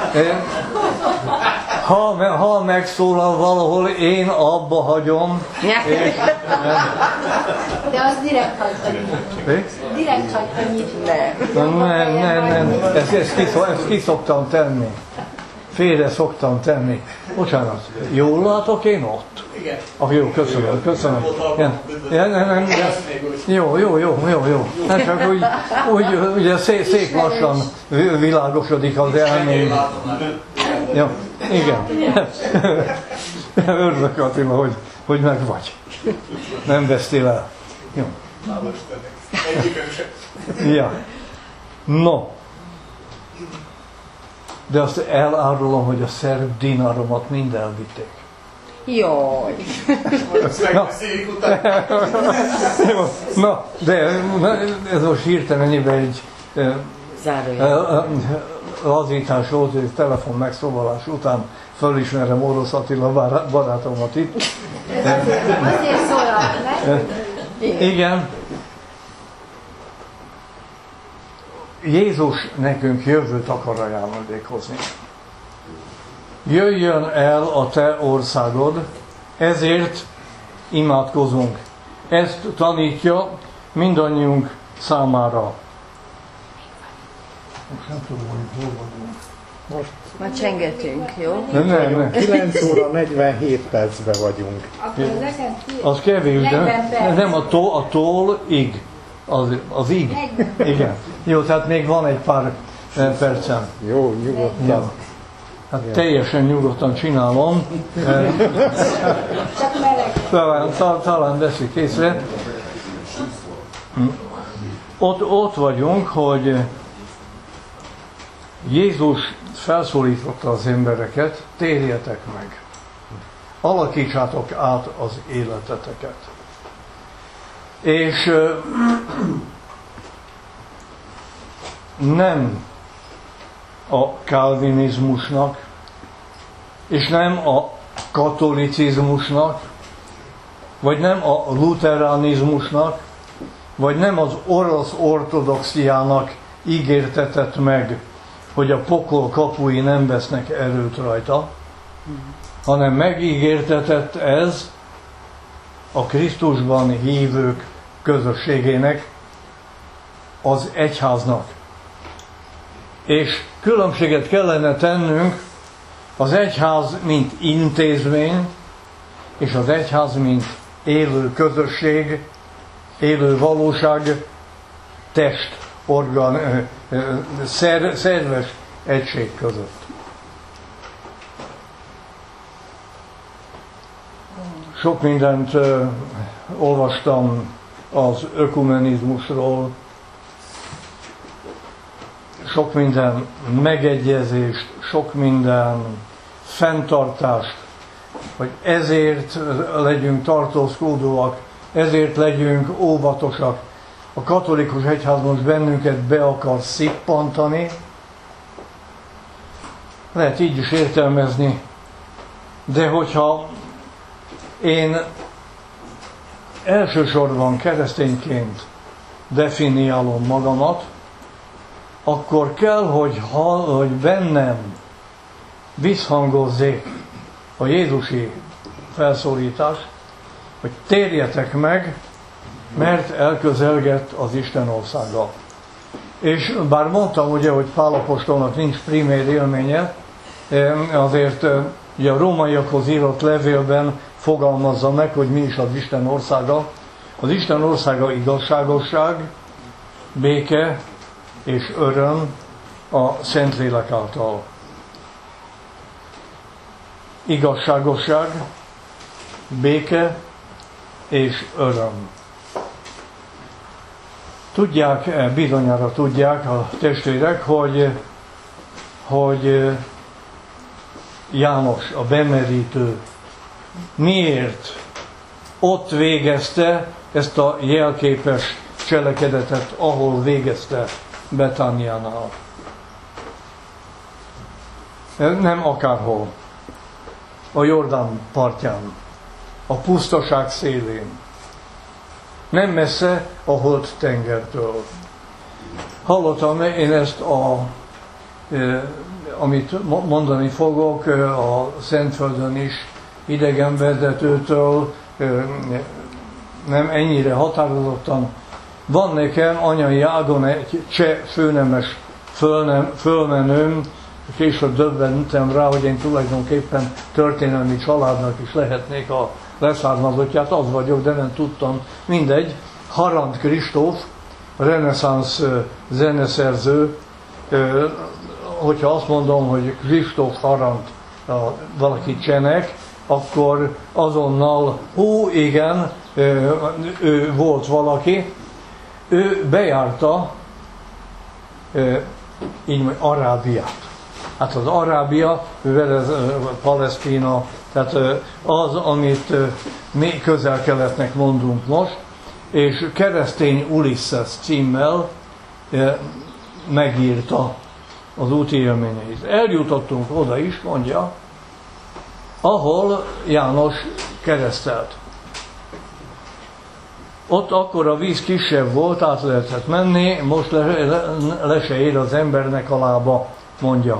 ha, ha megszólal valahol, én abba hagyom. És, de az direkt hagyta nyitni. Direkt hagyta nyitni. Nem, nem, nem, nem. Ezt, ezt, ki, ezt ki szoktam tenni. Félre szoktam tenni. Bocsánat, jól látok én ott? Igen. Ah, jó, köszönöm, köszönöm. Igen. Ja, nem, nem, nem. Jó, jó, jó, jó, jó. Nem csak úgy, úgy ugye szép, szép lassan világosodik az elmény. Ja, igen. Örülök, Attila, hogy, hogy meg vagy. Nem vesztél el. Jó. Ja. No. De azt elárulom, hogy a szerb dináromat mind elvitték. Jaj. Na, na, de na, ez most hirtelen egy lazítás volt, hogy telefon megszólalás után fölismerem Orosz Attila barátomat itt. Azért szólalt meg. Igen. Jézus nekünk jövőt akar ajándékozni. Jöjjön el a te országod, ezért imádkozunk. Ezt tanítja mindannyiunk számára. Most nem tudom, hogy hol vagyunk. Most Ma csengetünk, jó? Nem, nem, nem. kilenc óra negyvenhét percben vagyunk. Akkor az nekem ki... Az kevés, de negyven perc. nem a tól, a tól ig. Az, az ig. Igen. Jó, tehát még van egy pár percem. Jó, nyugodtan. Ja. Hát teljesen nyugodtan csinálom. Csak meleg. talán, talán veszik észre. Ott, ott vagyunk, hogy Jézus felszólította az embereket, térjetek meg, alakítsátok át az életeteket. És nem a kálvinizmusnak, és nem a katolicizmusnak, vagy nem a luteránizmusnak, vagy nem az orosz ortodoxiának ígértetett meg, hogy a pokol kapui nem vesznek erőt rajta, hanem megígértetett ez a Krisztusban hívők közösségének, az egyháznak. És különbséget kellene tennünk az egyház, mint intézmény, és az egyház, mint élő közösség, élő valóság, test, organ, szer, szerves egység között. Sok mindent uh, olvastam az ökumenizmusról, sok minden megegyezést, sok minden fenntartást, hogy ezért legyünk tartózkodóak, ezért legyünk óvatosak. A katolikus egyház most bennünket be akar szippantani. Lehet így is értelmezni, de hogyha én elsősorban keresztényként definiálom magamat, akkor kell, hogy, hall, hogy bennem visszhangozzék a jézusi felszólítás, hogy térjetek meg, mert elközelgett az Isten országa. És bár mondtam ugye, hogy Pál apostolnak nincs primér élménye, azért ugye a rómaiakhoz írott levélben fogalmazza meg, hogy mi is az Isten országa. Az Isten országa igazságosság, béke és öröm a Szentlélek által. Igazságosság, béke és öröm. Tudják, bizonyára tudják a testvérek, hogy, hogy János, a bemerítő, miért ott végezte ezt a jelképes cselekedetet, ahol végezte, Betániánál. Nem akárhol. A Jordán partján, a pusztaság szélén. Nem messze a Holt tengertől. Hallottam én ezt, a, amit mondani fogok, a Szentföldön is idegenvezetőtől, nem ennyire határozottan. Van nekem anyai ágon egy cseh főnemes fölnem, fölmenőm, később döbbentem rá, hogy én tulajdonképpen történelmi családnak is lehetnék a leszármazottját, az vagyok, de nem tudtam, mindegy. Harant Kristóf, reneszánsz zeneszerző, hogyha azt mondom, hogy Kristóf Harant valaki csenek, akkor azonnal, hú, igen, ő volt valaki, ő bejárta így mondja, Arábiát. Hát az Arábia, mivel ez Palesztina, tehát az, amit mi Közel-Keletnek mondunk most, és Keresztény Ulisses címmel megírta az úti élményeit. Eljutottunk oda is, mondja, ahol János keresztelt. Ott akkor a víz kisebb volt, át lehetett menni, most le, le, le se ér az embernek a lába, mondja.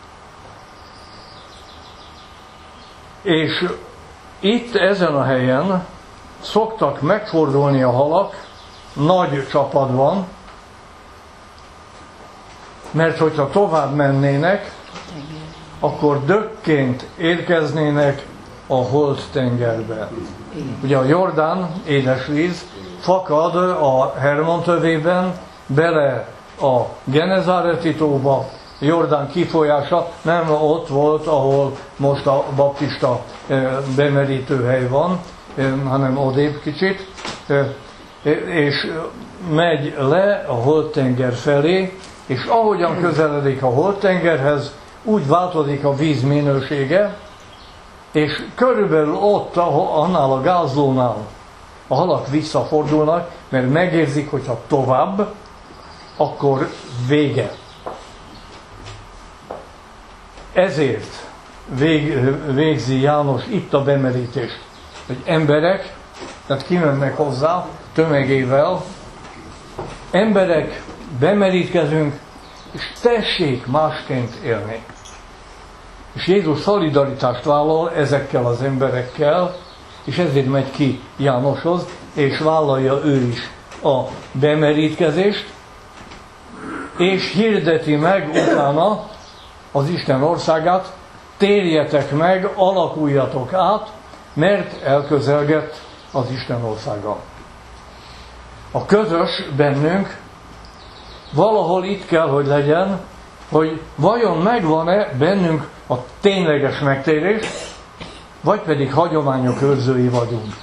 És itt ezen a helyen szoktak megfordulni a halak nagy csapatban, mert hogyha tovább mennének, akkor dökként érkeznének a Holt tengerbe. Ugye a Jordán, édesvíz, fakad a Hermon tövében, bele a Genezáreti tóba, Jordán kifolyása nem ott volt, ahol most a baptista bemerítőhely van, hanem odébb kicsit, és megy le a Holdtenger felé, és ahogyan közeledik a Holdtengerhez, úgy változik a víz minősége, és körülbelül ott, annál a gázlónál a halak visszafordulnak, mert megérzik, hogyha tovább, akkor vége. Ezért vég, végzi János itt a bemerítést, hogy emberek, tehát kimennek hozzá tömegével, emberek, bemerítkezünk, és tessék másként élni. És Jézus szolidaritást vállal ezekkel az emberekkel, és ezért megy ki Jánoshoz, és vállalja ő is a bemerítkezést, és hirdeti meg utána az Isten országát, térjetek meg, alakuljatok át, mert elközelgett az Isten országa. A közös bennünk valahol itt kell, hogy legyen, hogy vajon megvan-e bennünk a tényleges megtérés, vagy pedig hagyományok őrzői vagyunk.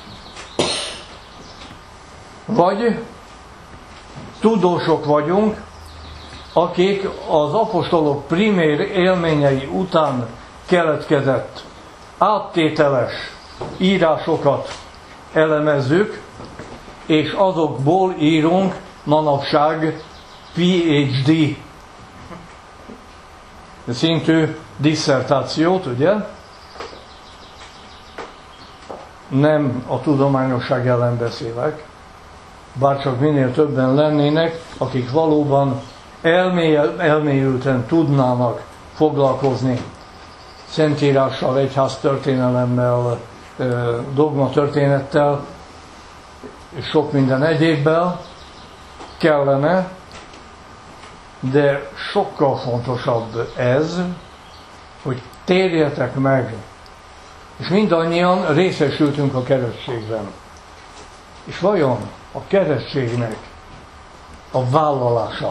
Vagy tudósok vagyunk, akik az apostolok primér élményei után keletkezett áttételes írásokat elemezzük, és azokból írunk manapság PhD szintű disszertációt, ugye? Nem a tudományosság ellen beszélek, bárcsak minél többen lennének, akik valóban elmélyülten tudnának foglalkozni szentírással, egyháztörténelemmel, dogmatörténettel és sok minden egyébbel kellene, de sokkal fontosabb ez, hogy térjetek meg, és mindannyian részesültünk a keresztségben. És vajon a keresztségnek a vállalása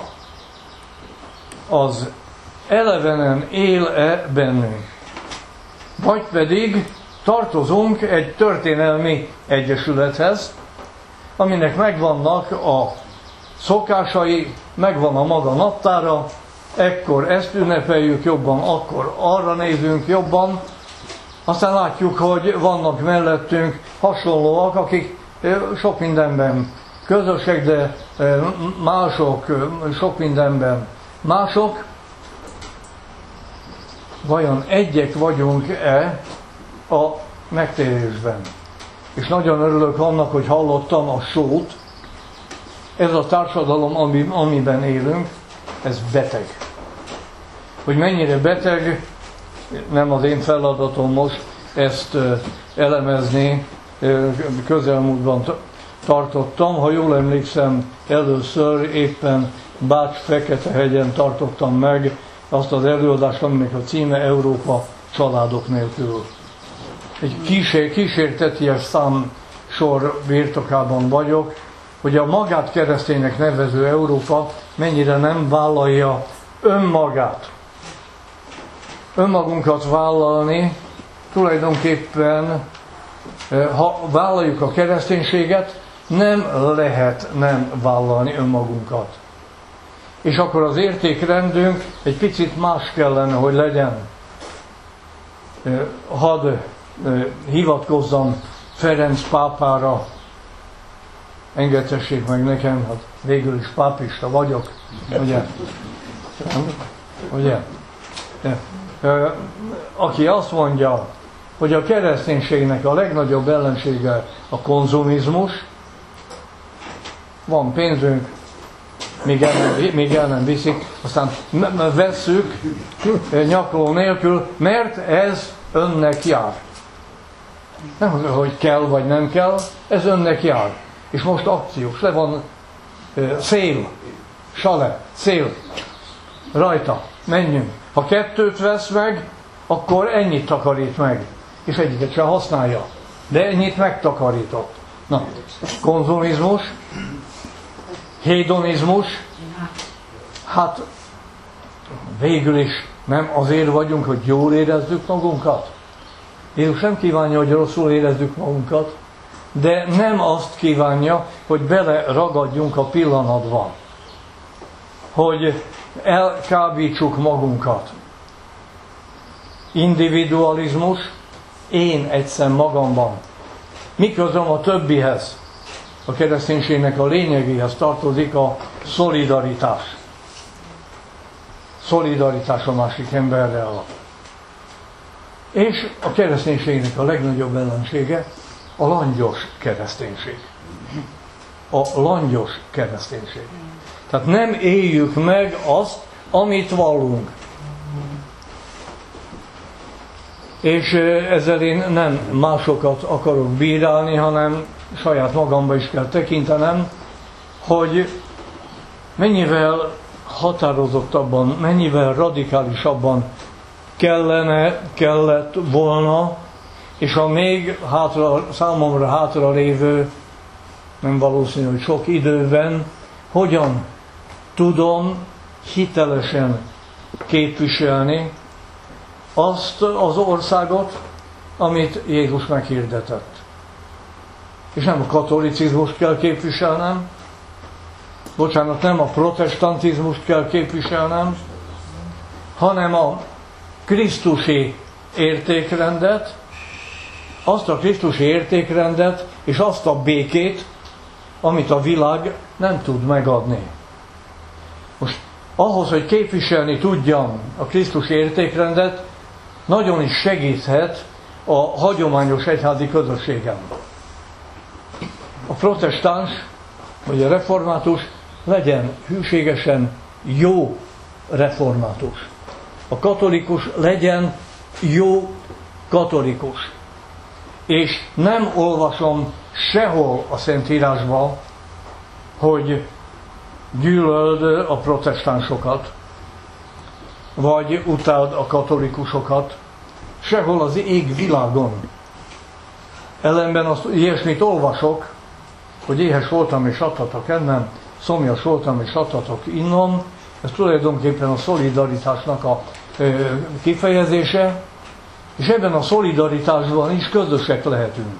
az elevenen él-e bennünk? Vagy pedig tartozunk egy történelmi egyesülethez, aminek megvannak a szokásai, megvan a maga naptára, ekkor ezt ünnepeljük jobban, akkor arra nézünk jobban, aztán látjuk, hogy vannak mellettünk hasonlóak, akik sok mindenben közösek, de mások, sok mindenben mások. Vajon egyek vagyunk-e a megtérésben? És nagyon örülök annak, hogy hallottam a sót. Ez a társadalom, ami, amiben élünk, ez beteg. Hogy mennyire beteg, nem az én feladatom most ezt elemezni, közelmúltban tartottam. Ha jól emlékszem, először éppen Bács-Feketehegyen tartottam meg azt az előadást, aminek a címe Európa családok nélkül. Egy kísér, kísérteties szám sor birtokában vagyok, hogy a magát kereszténynek nevező Európa mennyire nem vállalja önmagát. Önmagunkat vállalni, tulajdonképpen, ha vállaljuk a kereszténységet, nem lehet nem vállalni önmagunkat. És akkor az értékrendünk egy picit más kellene, hogy legyen. Hadd hivatkozzam Ferenc pápára, engedhessék meg nekem, hát végül is pápista vagyok, ugye? Ugye? Aki azt mondja, hogy a kereszténységnek a legnagyobb ellensége a konzumizmus, van pénzünk, még el nem, még el nem viszik, aztán vesszük nyakló nélkül, mert ez önnek jár. Nem, hogy kell vagy nem kell, ez önnek jár. És most akciós, le van szél, sale, szél, rajta, menjünk. Ha kettőt vesz meg, akkor ennyit takarít meg, és egyiket sem használja. De ennyit megtakarított. Na, konzumizmus, hédonizmus, hát végül is nem azért vagyunk, hogy jól érezzük magunkat. Jézus nem kívánja, hogy rosszul érezzük magunkat, de nem azt kívánja, hogy bele ragadjunk a pillanatba, hogy elkábítsuk magunkat. Individualizmus, én egyszer magamban. Mi közöm a többihez? A kereszténységnek a lényegéhez tartozik a szolidaritás. Szolidaritás a másik emberrel. És a kereszténységnek a legnagyobb ellensége a langyos kereszténység. A langyos kereszténység. Tehát nem éljük meg azt, amit vallunk. És ezzel én nem másokat akarok bírálni, hanem saját magamba is kell tekintenem, hogy mennyivel határozottabban, mennyivel radikálisabban kellene, kellett volna, és a még hátra, számomra hátra lévő, nem valószínű, hogy sok időben, hogyan tudom hitelesen képviselni azt az országot, amit Jézus meghirdetett. És nem a katolicizmust kell képviselnem, bocsánat, nem a protestantizmust kell képviselnem, hanem a krisztusi értékrendet, azt a krisztusi értékrendet és azt a békét, amit a világ nem tud megadni. Most ahhoz, hogy képviselni tudjam a krisztusi értékrendet, nagyon is segíthet a hagyományos egyházi közösségem. A protestáns vagy a református legyen hűségesen jó református. A katolikus legyen jó katolikus. És nem olvasom sehol a Szentírásban, hogy gyűlöld a protestánsokat, vagy utáld a katolikusokat, sehol az ég világon. Ellenben azt ilyesmit olvasok, hogy éhes voltam és adhatok ennem, szomjas voltam és adhatok innom. Ez tulajdonképpen a szolidaritásnak a ö, kifejezése, és ebben a szolidaritásban is közösek lehetünk.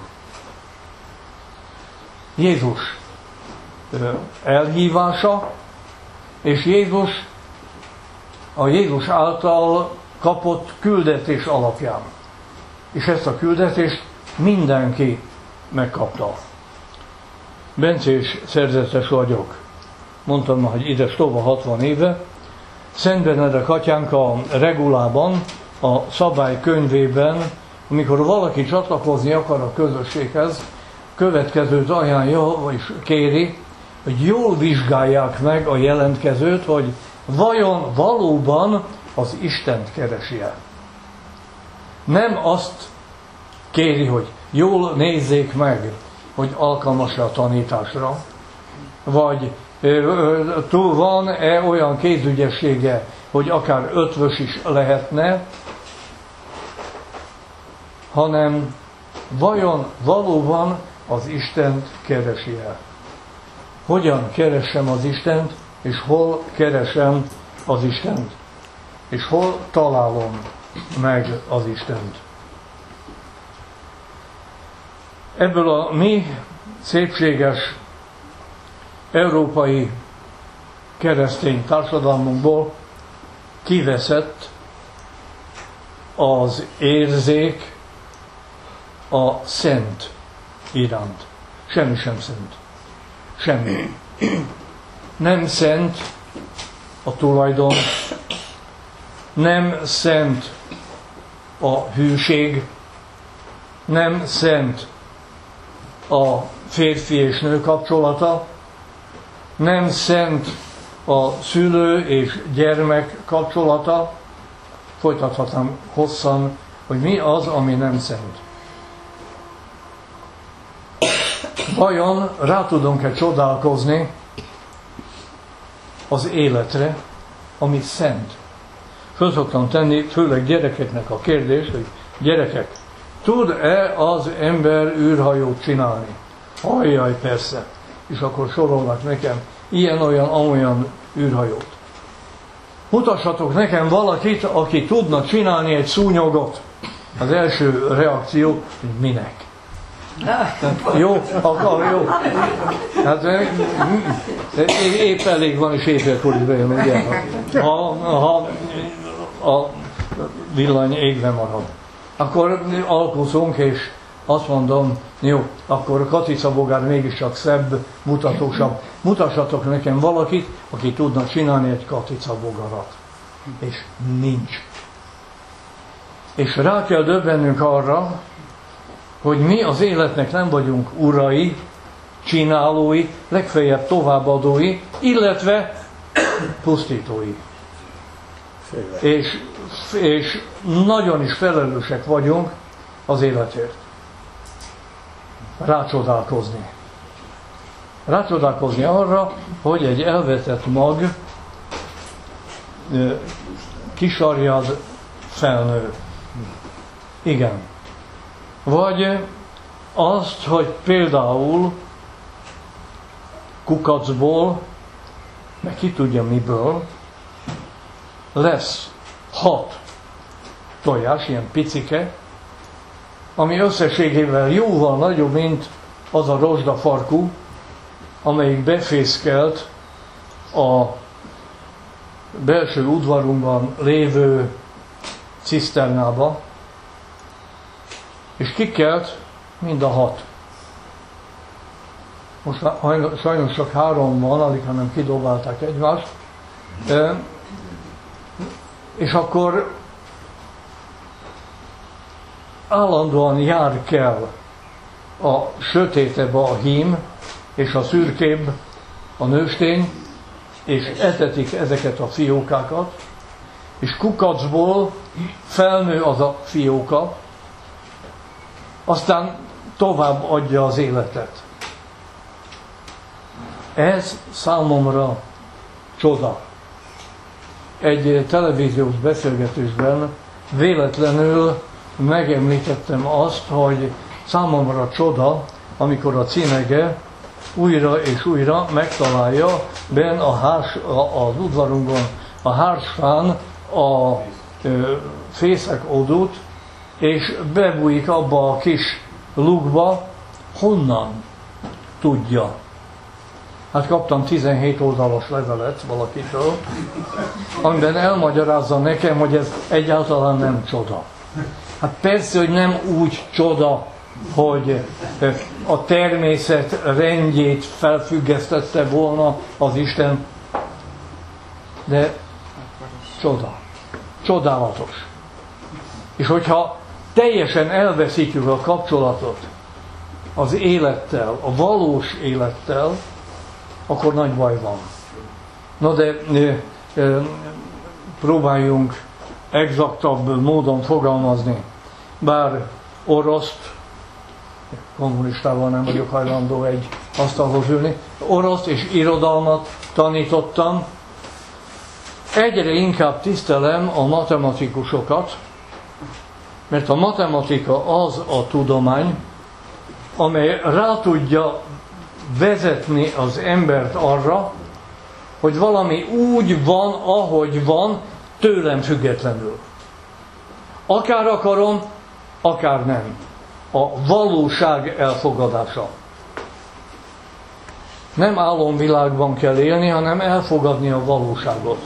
Jézus ö, elhívása, és Jézus a Jézus által kapott küldetés alapján. És ezt a küldetést mindenki megkapta. Bencés szerzetes vagyok. Mondtam már, hogy ides tova hatvan éve. Szent Benedek atyánk a regulában, a szabály könyvében, amikor valaki csatlakozni akar a közösséghez, következőt ajánlja, és kéri, hogy jól vizsgálják meg a jelentkezőt, hogy vajon valóban az Istent keresi-e. Nem azt kéri, hogy jól nézzék meg, hogy alkalmas-e a tanításra, vagy túl van-e olyan kézügyessége, hogy akár ötvös is lehetne, hanem vajon valóban az Istent keresi-e. Hogyan keresem az Istent, és hol keresem az Istent, és hol találom meg az Istent. Ebből a mi szépséges európai keresztény társadalmunkból kiveszett az érzék a szent iránt. Semmi sem szent. Semmi. Nem szent a tulajdon, nem szent a hűség, nem szent a férfi és nő kapcsolata, nem szent a szülő és gyermek kapcsolata. Folytathatnám hosszan, hogy mi az, ami nem szent. Vajon rá tudunk-e csodálkozni az életre, ami szent? Föl szoktam tenni, főleg gyerekeknek a kérdés, hogy gyerekek, tud-e az ember űrhajót csinálni? Ajjaj, persze. És akkor sorolnak nekem ilyen-olyan, amolyan űrhajót. Mutassatok nekem valakit, aki tudna csinálni egy szúnyogot. Az első reakció, hogy minek? Jó, akar, jó. Hát épp elég van, és éjfélkor is bejön, ugye? Ha, ha a villany égve marad. Akkor alkuszunk, és azt mondom, jó, akkor Katica bogár mégiscsak szebb, mutatósabb. Mutassatok nekem valakit, aki tudna csinálni egy Katica bogarat. És nincs. És rá kell döbbennünk arra, hogy mi az életnek nem vagyunk urai, csinálói, legfeljebb továbbadói, illetve pusztítói. És, és nagyon is felelősek vagyunk az életért. Rácsodálkozni. Rácsodálkozni arra, hogy egy elvetett mag kisarjad felnő. Igen. Vagy azt, hogy például kukacból, meg ki tudja miből, lesz hat tojás, ilyen picike, ami összességével jóval nagyobb, mint az a rozsdafarkú, amelyik befészkelt a belső udvarunkban lévő ciszternába, és kikelt mind a hat. Most sajnos csak három van, alig, hanem kidobálták egymást. És akkor állandóan jár kell a sötétebb a hím, és a szürkébb a nőstény, és etetik ezeket a fiókákat, és kukacból felnő az a fióka, aztán tovább adja az életet. Ez számomra csoda. Egy televíziós beszélgetésben véletlenül megemlítettem azt, hogy számomra csoda, amikor a cinege újra és újra megtalálja benn a hárs, a, az udvarunkon, a hársfán a ö, fészek odút, és bebújik abba a kis lukba, honnan tudja. Hát kaptam tizenhét oldalas levelet valakitől, amiben elmagyarázza nekem, hogy ez egyáltalán nem csoda. Hát persze, hogy nem úgy csoda, hogy a természet rendjét felfüggesztette volna az Isten, de csoda. Csodálatos. És hogyha teljesen elveszítjük a kapcsolatot az élettel, a valós élettel, akkor nagy baj van. Na de e, e, próbáljunk exaktabb módon fogalmazni. Bár oroszt, kommunistával nem vagyok hajlandó egy asztalhoz ülni, oroszt és irodalmat tanítottam, egyre inkább tisztelem a matematikusokat, mert a matematika az a tudomány, amely rá tudja vezetni az embert arra, hogy valami úgy van, ahogy van, tőlem függetlenül. Akár akarom, akár nem. A valóság elfogadása. Nem álomvilágban kell élni, hanem elfogadni a valóságot.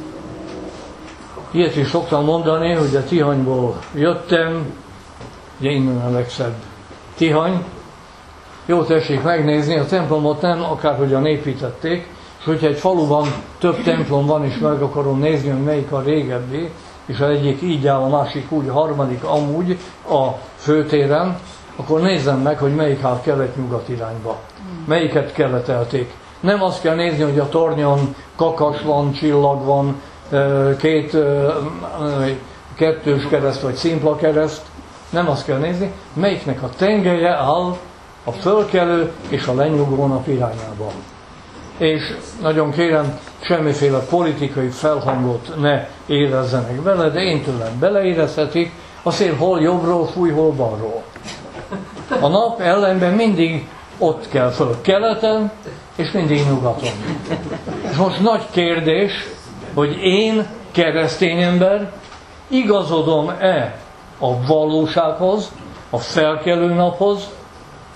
Ilyet is szoktam mondani, hogy a Tihanyból jöttem, ugye innen a legszebb Tihany. Jó, tessék megnézni, a templomot nem akárhogyan építették, és hogyha egy faluban több templom van, és meg akarom nézni, hogy melyik a régebbi, és ha egyik így áll, a másik úgy, a harmadik amúgy a főtéren, akkor nézzem meg, hogy melyik áll kelet-nyugat irányba. Melyiket keletelték. Nem azt kell nézni, hogy a tornyon kakas van, csillag van, két kettős kereszt vagy szimpla kereszt. Nem azt kell nézni, melyiknek a tengelye áll a fölkelő és a lenyugvó nap irányában. És nagyon kérem, semmiféle politikai felhangot ne érezzenek bele, de én tőlem beleérezhetik, a szél hol jobbról fúj, hol balról. A nap ellenben mindig ott kell föl keleten, és mindig nyugaton. És most nagy kérdés, hogy én, keresztény ember, igazodom-e a valósághoz, a felkelő naphoz,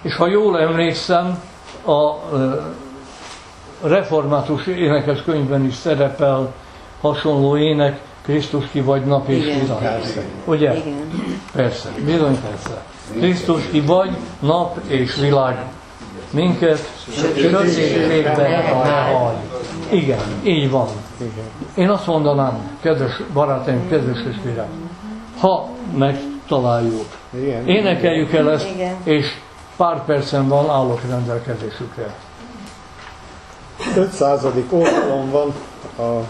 És ha jól emlékszem, a református énekes könyvben is szerepel hasonló ének, Krisztus ki vagy nap és Igen. világ. Persze. Ugye? Igen. Persze, bizony persze. Krisztus ki vagy nap és világ. Minket sötétségben ne hajj. Igen, így van. Én azt mondanám, kedves barátaim, kedves testvérek, ha megtaláljuk, Igen. énekeljük el ezt, Igen. és pár percen van állok rendelkezésükre. ötszázadik oldalon van a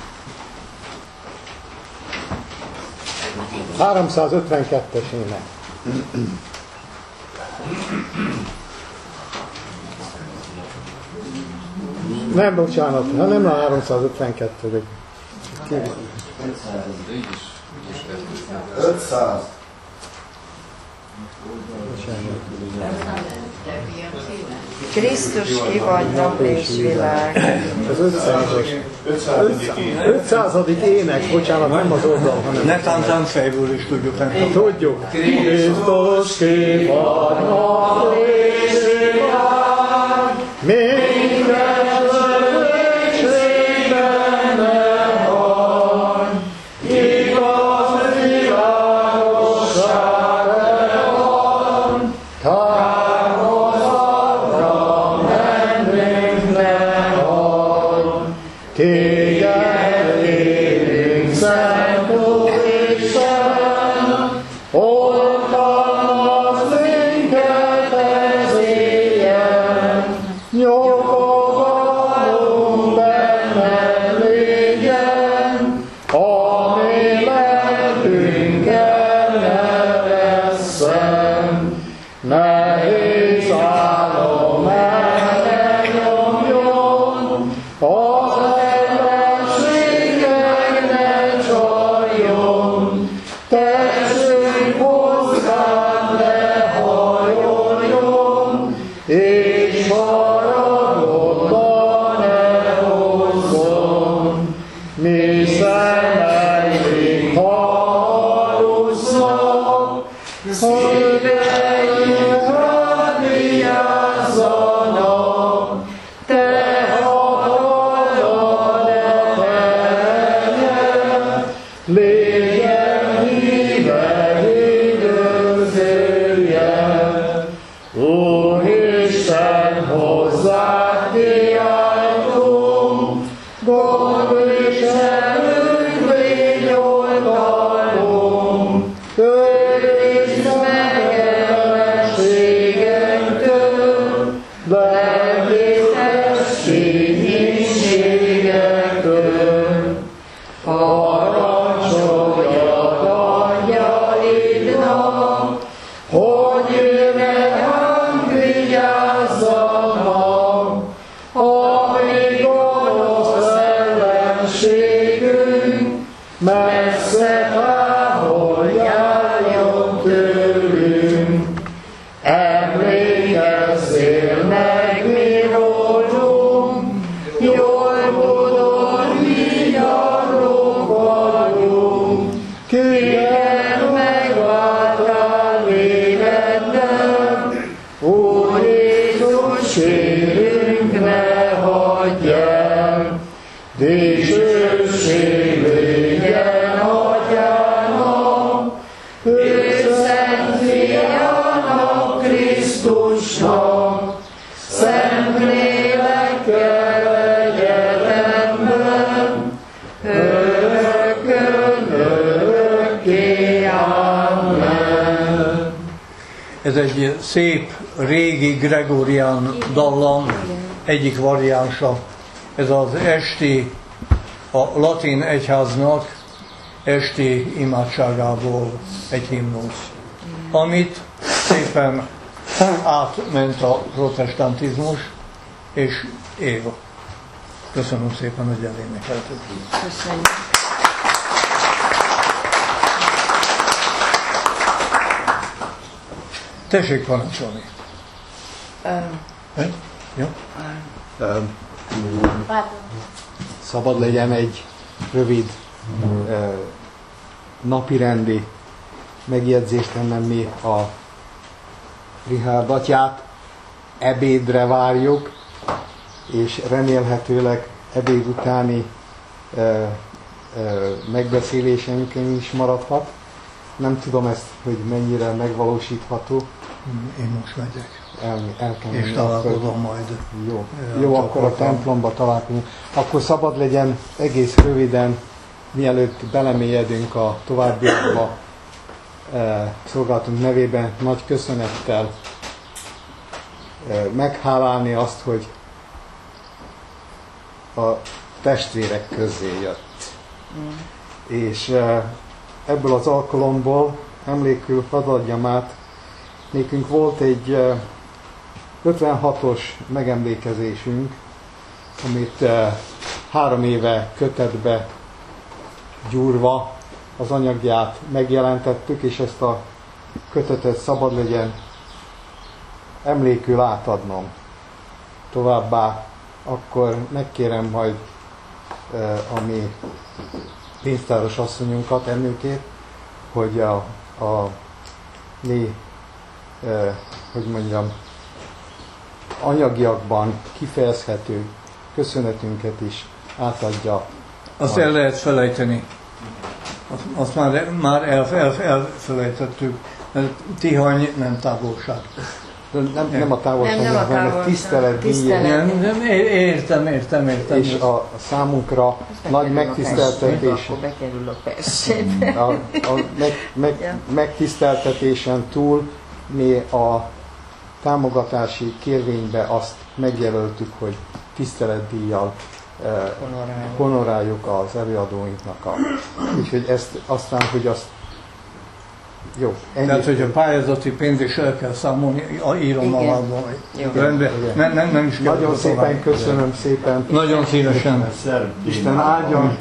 háromszázötvenkettes ének. Nem, bocsánat, ha nem a háromszázötvenkettő. ötszáz. Krisztus ki vagy nap és világ. Ez ötszázas. ötszázadik ének, bocsánat, nem az oldal, hanem... Ne tántán fejből is tudjuk. Tudjuk. Krisztus ki vagy nap és világ, minden sötétségben ne hajj, igaz világosság van, távozatra mennünk ne hajj, téged élünk szent Úristen, oltalmaz minket ez éjjel, nyugodalmunk benned légyen, ami lelkünkkel ne vesszen. Nehéz álom el ne nyomjon, az ellenségek ne csaljon, testünk hozzád ne hajoljon, és haragodba ne hozzon. Mi szemeink halusznak, szíveink rád vigyázzanak, te hallod ne terjedj, légyen híved üdvözöljen. Úristen, hozzád kiáltunk, gondviselőnk, légy oltalmunk, őrizd meg ellenségektől, legvitesség nyílségektől. Parancsolj angyalidnak, hogy jöjjön ránk vigyázzanak, amíg gonosz ellenségünk messze távol járjon tőlünk. Emlékezzél meg mi rólunk, jól tudod, mi gyarlók vagyunk, kiket megváltál végeddel, Úr Jézus, sírünk ne hagyj el, dicsőség legyen Atyának, ő szent fiának, Krisztusnak, szent lélekkel egyetemben, örökkön örökké. Amen. Ez egy szép, régi gregorián dallam, egyik variánsa. Ez az esti, a latin egyháznak esti imádságából egy himnusz, amit szépen átment a protestantizmus, és él. Köszönöm szépen, hogy elénekeltük. Köszönjük. Tessék parancsolni. Um, Eh? Jó? Um, szabad legyen egy rövid uh, napirendi megjegyzést tennem mi a Richárd atyát. ebédre várjuk, és remélhetőleg ebéd utáni ö, ö, megbeszéléseinken is maradhat. Nem tudom ezt, hogy mennyire megvalósítható. Én most megyek. El, el kell És találkozom majd. Jó, Jó akkor a templomba találkozunk. Akkor szabad legyen egész röviden, mielőtt belemélyedünk a továbbiakba, eh, szolgálatunk nevében nagy köszönettel eh, meghálálni azt, hogy a testvérek közé jött. Mm. És eh, ebből az alkalomból emlékül hadd adjam át, nékünk volt egy eh, ötvenhatos megemlékezésünk, amit eh, három éve kötetbe gyúrva az anyagját megjelentettük, és ezt a kötetet szabad legyen emlékül átadnom. Továbbá akkor megkérem majd eh, a mi pénztáros asszonyunkat, Ennőkét, hogy a, a mi, eh, hogy mondjam, anyagiakban kifejezhető köszönetünket is átadja. Azt el lehet felejteni. Azt, azt már, már el, el, elfelejtettük. Tihany nem távolság. Nem, nem a távolság, nem, nem a hanem a tisztelet díjért. Nem, nem, értem, értem, értem. És a, a számunkra nagy megtiszteltetés. Akkor bekerül a persébe. A, a meg, meg, Ja. megtiszteltetésen túl mi a támogatási kérvénybe azt megjelöltük, hogy tiszteletdíjjal eh, Honoráljuk. honoráljuk az előadóinknak. A, úgyhogy ezt aztán, hogy azt jó. Ennyi. Tehát, hogy a pályázati pénzt is el kell számolni, írom alá. Rendben, nem, nem, nem is kell. Nagyon szépen köszönöm, szépen. Nagyon szívesen. Isten áldjon.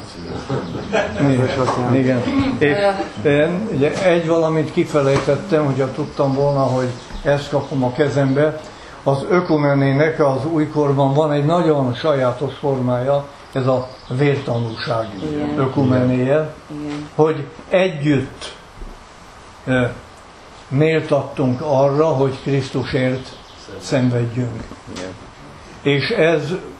Igen. Igen. És, e, ugye egy valamit kifelejtettem, hogyha tudtam volna, hogy ezt kapom a kezembe. Az ökumenének az újkorban van egy nagyon sajátos formája, ez a vértanúság ökumenéje, hogy együtt e, méltattunk arra, hogy Krisztusért szenvedjünk. Igen. És ez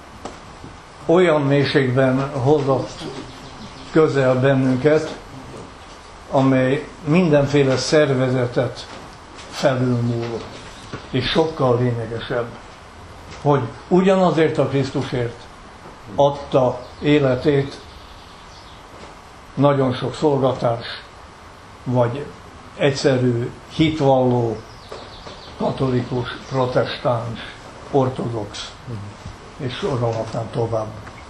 olyan mélységben hozott közel bennünket, amely mindenféle szervezetet felülmúl, és sokkal lényegesebb, hogy ugyanazért a Krisztusért adta életét nagyon sok szolgatárs, vagy egyszerű hitvalló, katolikus, protestáns, ortodox, és sorolhatnám tovább.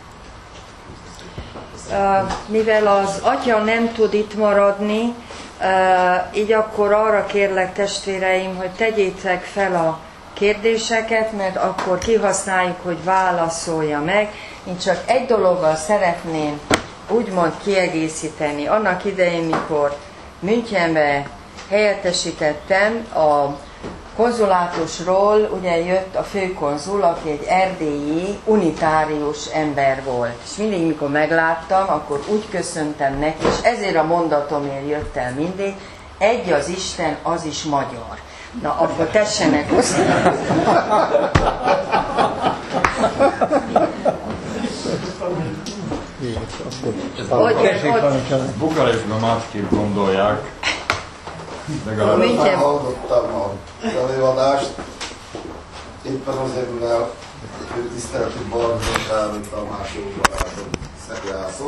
Uh, mivel az atya nem tud itt maradni, uh, így akkor arra kérlek, testvéreim, hogy tegyétek fel a kérdéseket, mert akkor kihasználjuk, hogy válaszolja meg. Én csak egy dologgal szeretném úgymond kiegészíteni. Annak idején, mikor Münchenbe helyettesítettem, a konzulátusról ugye jött a főkonzul, aki egy erdélyi, unitárius ember volt. És mindig, mikor megláttam, akkor úgy köszöntem neki, és ezért a mondatomért jött el mindig, egy az Isten, az is magyar. Na, akkor tessenek hozzá. Bukarestben másképp gondolják. Legalább hallottam az előadást, éppen azért, mivel tiszteleti Bardos Károly Tamás jó barátom Szegjászó.